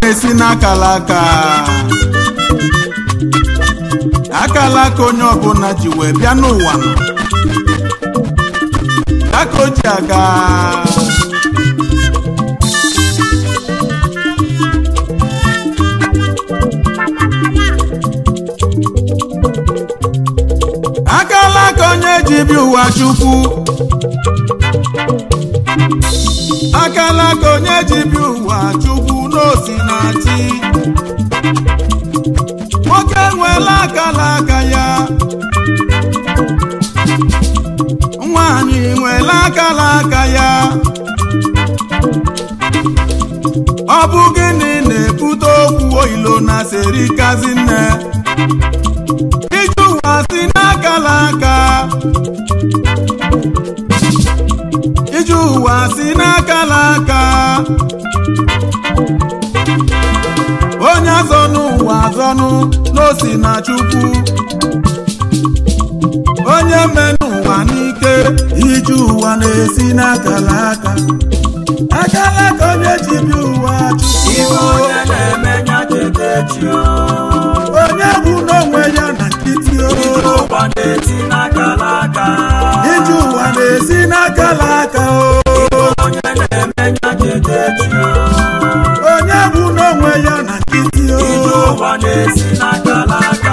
na-esi n'akala aka akala aka onye ọbụla ji wee bịa n'ụwa aka o ji aga akala aka onye ji bi ụwa Chukwu akala aka onye ji bi ụwa Chukwu n'osi na chi nwoke nwere akala aka ya nwaanyị nwere akala aka ya ọ bụ gịnị na-ebute okwu oilo na serikazi nne ije ụwa si n'akala aka ije ụwa si n'akala aka onye azọnụ ụwa azọnụ n'osi na Chukwu onye menụ ụwa n'ike ije ụwa na-esi n'akala aka akala aka onye ji bi ụwa Chukwu onye na-emenya chetechi onye bụ n'onwe ya na nkịtị ụwa na-esi n'akala aka ije ụwa na-esi n'akala aka onye na-emenya chetechi onye bụ n'onwe ya na nkịtị ụwa na-esi n'akala aka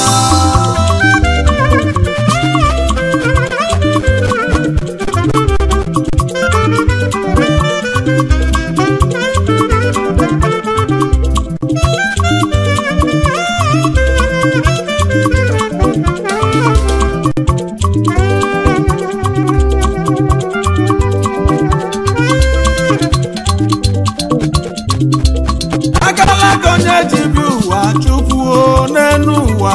akala aka onye ji bi ụwa Chukwu n'elu ụwa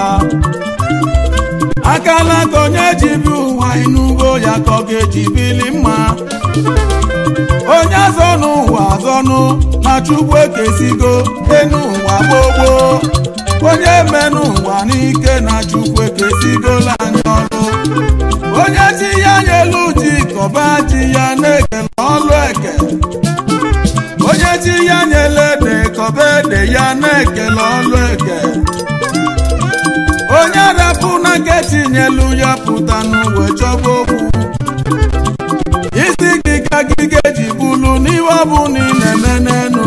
akala aka onye ji bi ụwa ịnụgo ya ka ọ ga-eji bili mma onye azọnụ ụwa azọnụ na Chukwu ekesigo enu ụwa gbogbo onye menụ ụwa n'ike na Chukwu ekesigola anyị ọrụ onye ji ya nyelu ji kọba ji ya na-ekele ọlụ eke onye ji ya nyele ede kọba ede ya na-ekele ọlụ eke onye rapụ na nke tinyelu ya pụta n'uwe chọba okwu isi gị ka gị ga-eji bulu n'iwe ọ bụ na ị na-eme n'enu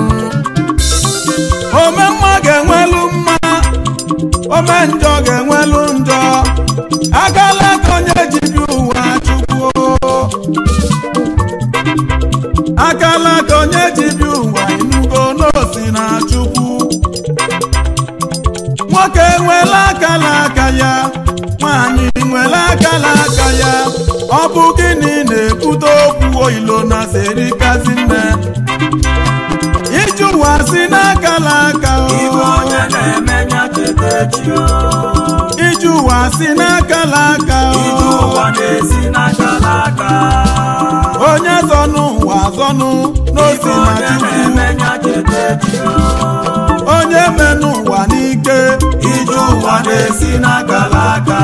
ome mma ga-enwelu mma ome njọ ga-enwelu njọ akala aka onye ji bi ụwa Chukwu akala aka onye ji bi ụwa ịnụgo n'osi na Chukwu nwoke nwere akala aka ya nwaanyị nwere akala aka ya ọ bụ gịnị na-ebute okwu oilo na serikazi nne ije ụwa si n'akala aka onye na-emenya chetechi ije ụwa si n'akala aka ụwa na-esi n'akala aka onye zọnụ ụwa azọnụ n'osi na onye Chukwu na-emenya chetechi onye menụ ụwa n'ike ije ụwa na-esi n'akala aka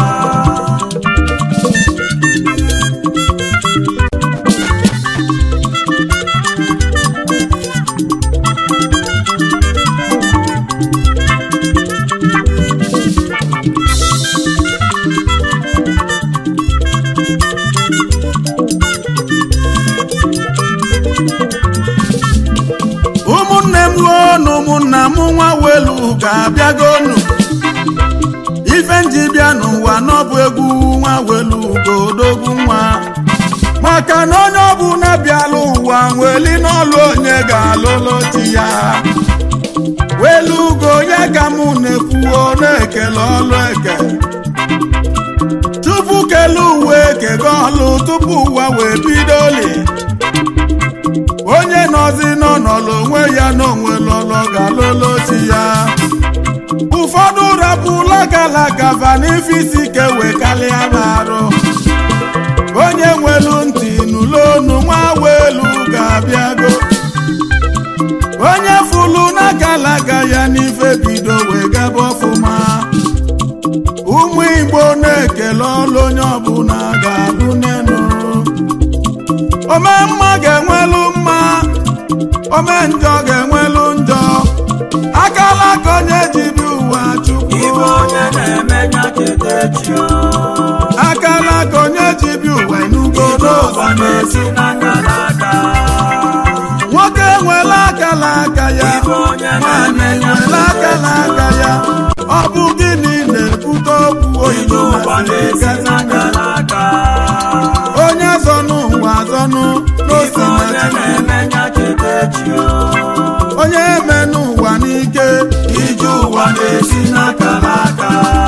ụmụnne m ruo na ụmụnna m nwa welu ga-abịagonu ife nji bịa n'ụwa n'ọbụ egwu nwa welu godogwu nwa maka na onye ọbụla bịala ụwa nweli n'ọlụ onye ga-alụlụ di ya welu ugo ya ka mụ na-ekwuo na-ekele ọlụ eke tupu kele uwe ekego ọlụ tupu ụwa wee bidoli onye nọzi n'ọnọlụ onwe ya n'onwe lọlọ ga-alụlụ di ya ụfọdụ rapụla galagaba n'ife isi ike wekalịa n'arụ onye nwelu ntị n'ụlọonu nwa welu ga-abịago onye fụlụ na galaga ya n'ife bido wee gaba ọfụma ụmụ Igbo na-ekele ọlụ onye ọbụla ga-alụ n'enu ome mma ga-enwelu mma ome njọ ga-enwelu njọ chetechi akala aka onye ji bi ụwa enugo ụwa na-esi na ngalaka nwoke nwere akala aka ya nwanyị nwere akala aka ya ọ bụ gịnị na-ebute okwu oyibo ụwa na-esi na ngalaka onye zọnụ ụwa azọnụ n'osi onye na-emenya chetechi onye eme n'ụwa n'ike ije ụwa na-esi na ngalaka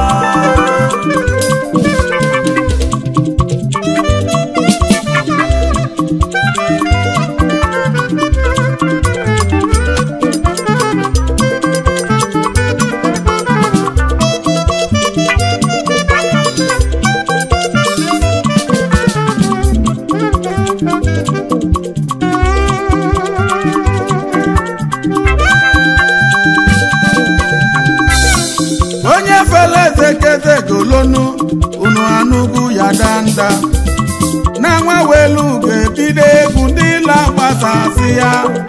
ezekeze golonu unu anụgụ ya danda na nwa welu ga-ebido egwu ndị la gbasasị ya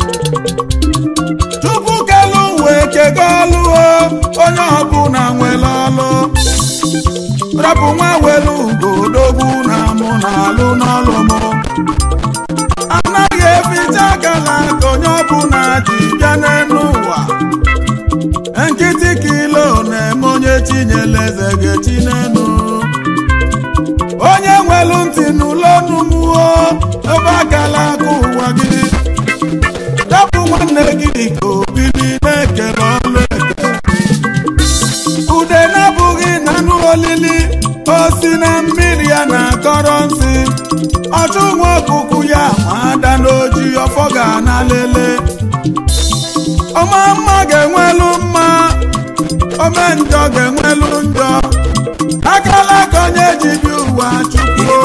tupu kelu wee kego ọlụ onye ọbụla nwere ọlụ rapụ nwa welu godogwu na mụ na alụ n'ọlụ mụ anaghị eficha akala ka onye ọbụla ji bịa n'elu ụwa nkịtị kilo na-eme onye chinyere eze ga-echi n'enu onye nwelu ntị n'ụlọ numuo ebe akala aka ụwa gị dapụ nwanne gị ka obili na-ekele ọlụ eke ude na-abụghị na anụ olili osi na mmiri ya na-akọrọ nsị ọchụ nwa ọkụkụ ya ma ada n'oji ọfọ ga na lele ọma mma ga-enwelu mma ome njọ ga-enwelu njọ akala aka onye ji bi ụwa chukwu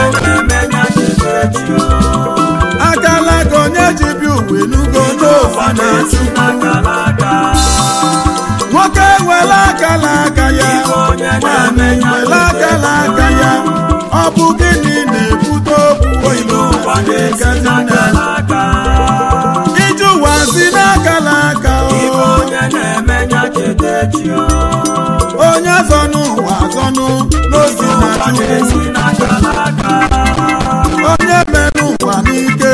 akala aka onye ji bi ụwa enugo n'ofu na chukwu nwoke nwere akala aka ya nwanyị nwere akala aka ya ọ bụ gịnị na-ebute okwu oyibo ije ụwa si n'akala aka onye zọnụ ụwa zọnụ n'ozi na chukwu onye mere ụwa n'ike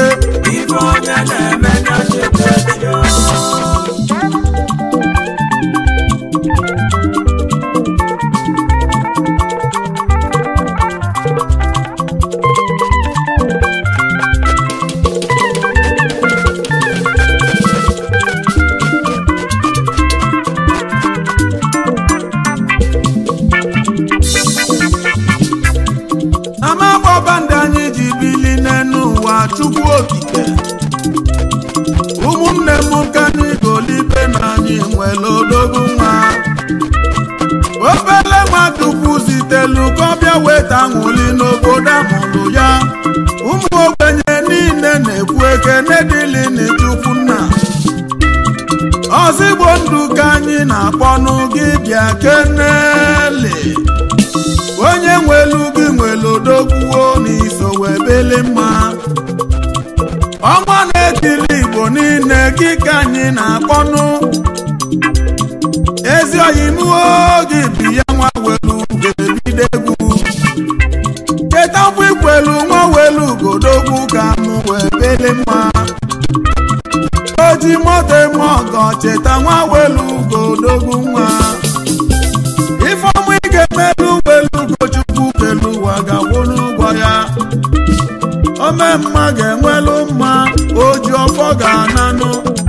chukwu okike ụmụnne m ka anyị golibe na anyị nwere odogwu nwa obele nwatukwu zitelu ka ọ bịa weta nwụli n'obodo amụrụ ya ụmụ ogbenye niile na-ekwu ekene dịlị n'chukwu nna ozigbo ndụ ka anyị na-akpọnụ gị bịa kenele onye nwelu gị nwere odogwuo n'iso webele mma ọnwa na-etili igbo niile gị ka anyị na-akpọnụ ezi oyimuo gị bi ya nwa welu ga-ebido egwu cheta mgbe ikwelu nwa welu godogwu ka mụ wee bele mma oji moto eme ọgọ cheta nwa welu godogwu nwa ifeọmụ ị ga-emelu welu gochukwu kelu ụwa ga-awụ n'ụgwọ ya ome mma ga-enwelu mma oji ọfọ ga-ananụ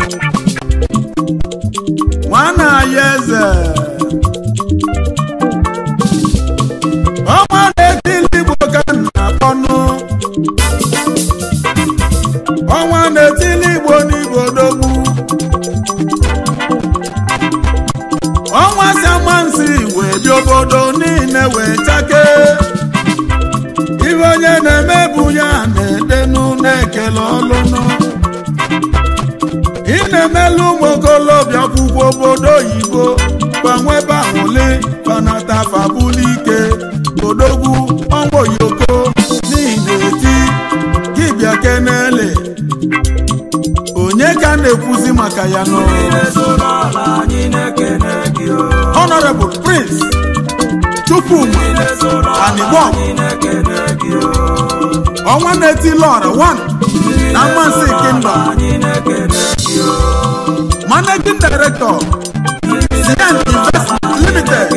nwana ya eze ọnwa na-etili igbo ka na-akpọnụ ọnwa na-etili igbo n'igbo dogbu ọnwa si amansi wee bi obodo niile wee chake ibe onye na-emebu ya na-edenu na-ekele ọlụnụ ị na-emelu ụmụ okolobịa akwụkwọ obodo oyibo gbanwebe ahụli banata fabulike odogwu ọnwa oyoko n'ihi na-eti dibịa kenele onye ka na-ekwuzi maka ya n'ọrụ Honorable Prince Chukwu Anigbo ọnwa na-eti lọra 1 na Amansi Kingdom. Managing Director CN Investment Limited,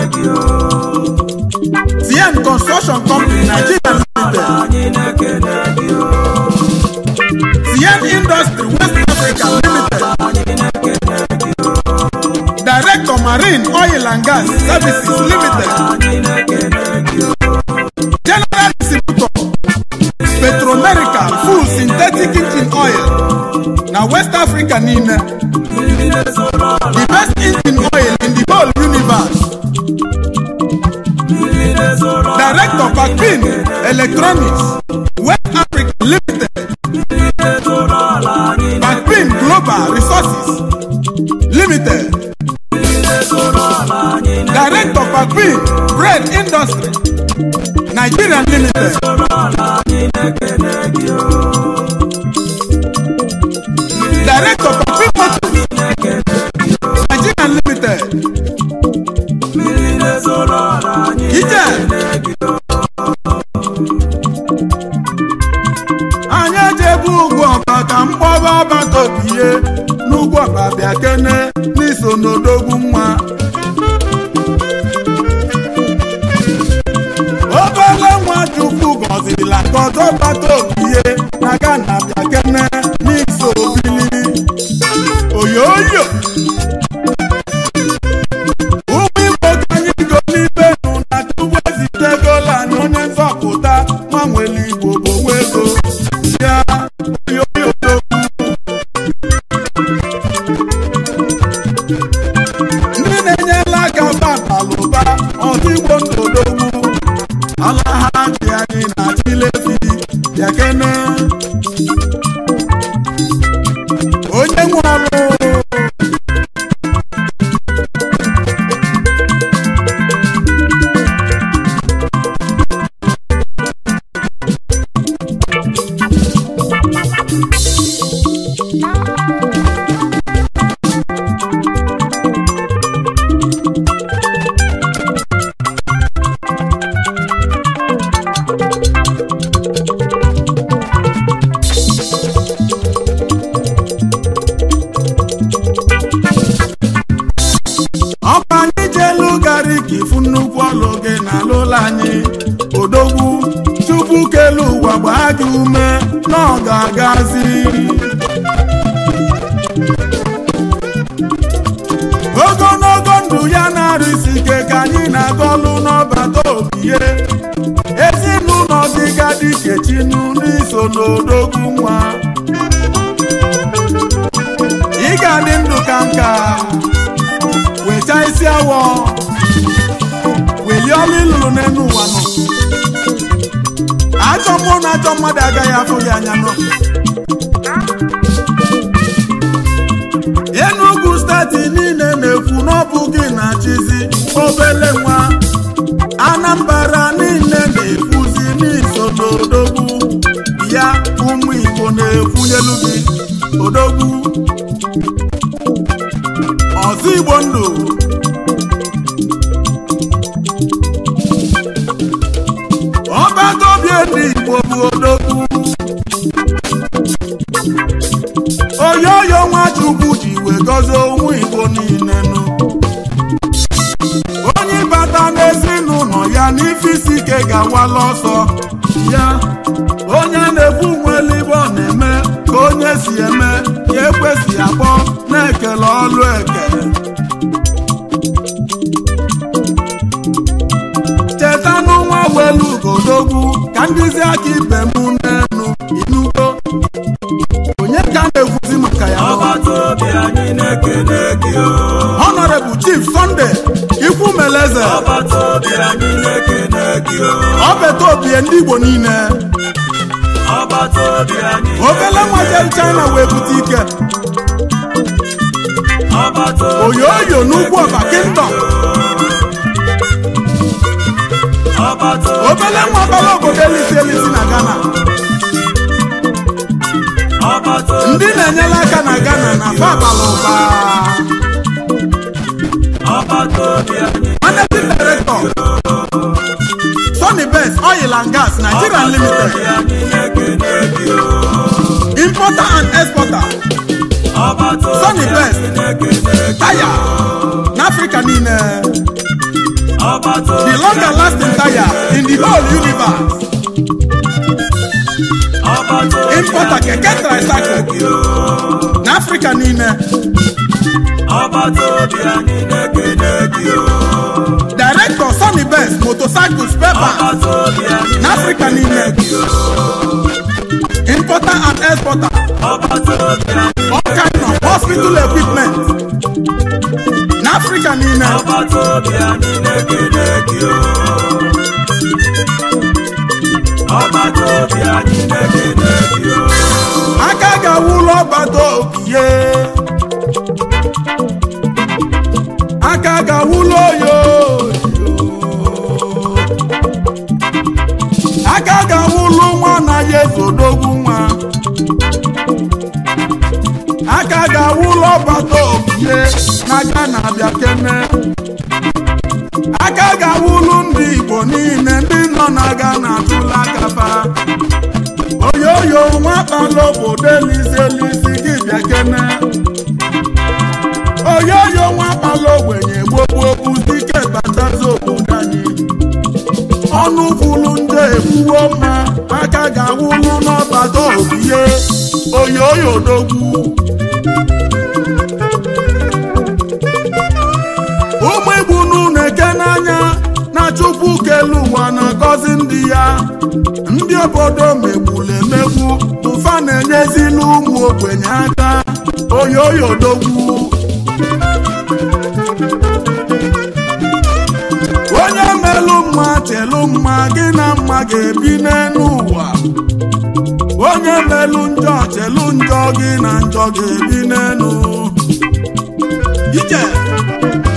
CN Construction Company Nigeria Limited, CN Industry West Africa Limited, Director Marine Oil and Gas Services Limited, General Distributor Petromerica Full Synthetic Engine Oil na West Africa niile, the best engine oil in the whole universe. Director Bakpin Electronics West Africa Limited, Bakpin Global Resources Limited, Director Bakpin Bread Industry Nigeria Limited, Director Bakpin Motors Nigeria Limited. Ije anya jebu ugwu ọba ka mkpọba ọbata obiye n'ugwu ọba bịa kene n'iso n'odogwu nwa obele nwa Chukwu gọzirila ka ọzọ bata obiye na Ghana bịa kene n'iso obili oyoyo onye nzọpụta nwa nwere Igbo bụ nwego ya oyoyo. Ndị na-enyela aka babalụba ọdịgbo ndodogwu ala ha dị anyị na Chilefi bịa kene onye nwe ọrụ ifu nnukwu ọlụ gị na alụla anyị odogwu Chukwu kelu ụwa gbaa gị ume na ọ ga-agazi ogologo ndụ ya na-arụsi ike ka anyị na-agọlụ n'ọbata obiye ezinụlọ dịga dike chinu n'iso n'odogwu nwa ị ga-adị ndụ ka nka wecha isi awọ welie ọlụ ịlụrụ n'elu ụwa nọ achọ mmụọ na achọ mmadụ agaghị afụ ya anya nọ Enugu steeti niile na-ekwu n'ọbụ gị na chizi obele nwa Anambra niile na-ekwuzi n'iso n'odogwu ya ụmụ Igbo na-ekwunyelu gị odogwu ọzọ Igbo ndụ ọbata obi ndị Igbo bụ odogwu oyoyo nwa Chukwu ji wee gọzie ụmụ Igbo niile nụ onye bata n'ezinụlọ ya n'ife isi ike ga-awala ọsọ ya onye na-ekwu nwere ibe ọ na-eme ka onye si eme ya ekwesị akpọ na-ekele ọlụ eke cheta n'ụwa welu ugodogwu ka ndịzi aka ibe m n'enu inugo onye ka na-ekwuzi maka ya Honorable Chief Sunday Ikwumeleze ọbeta obie ndị Igbo niile obele nwaje China wee bute ike oyoyo n'ugwu ọba Kingdom obele nwa ọbara obodo elisi na Ghana ndị na-enyere aka na Ghana na fabala ụba Managing Director Oil and Gas Nigeria Limited, importer and exporter, Sunny Best tire n'Africa niile, the longer lasting tire in the whole universe, importer keke tricycle n'Africa niile, director Sunny Best motorcycle spare parts n'Africa niile, importer and exporter, all kind of hospital equipment n'Africa niile, aka ga-awụ ụlọ ọgbata obiye, aka ga-awụ ụlọ oyo, aka ga-awụ ụlọ nwa na ya ezodogwu nwa, aka ga-awụ ụlọ ọgbata obiye n'aka na-abịa kene, aka ga-awụ ụlọ ndị Igbo niile ndị nọ na-aga na-atụla akapa, oyoyo nwakpala obodo eliselisi gị bịa kene, oyoyo nwakpala ogbenye gbogbo dike batazi obodo anyị, ọnụ kwulu ndị ekwuwo mma, aka ga-awụlụ n'ọbata obiye, oyoyo dogwu, ụmụ Igbo n'ụlọ eke n'anya na Chukwu kelu ụwa na-agọzi ndị ya, ndị obodo megburu emegbu ụfa na-enyezili ụmụ ogbenye aka, oyoyo dogwu, onye melụ mma chelu mma gị na mma ga-ebi n'elu ụwa, onye melụ njọ chelu njọ gị na njọ ga-ebi n'elu ije.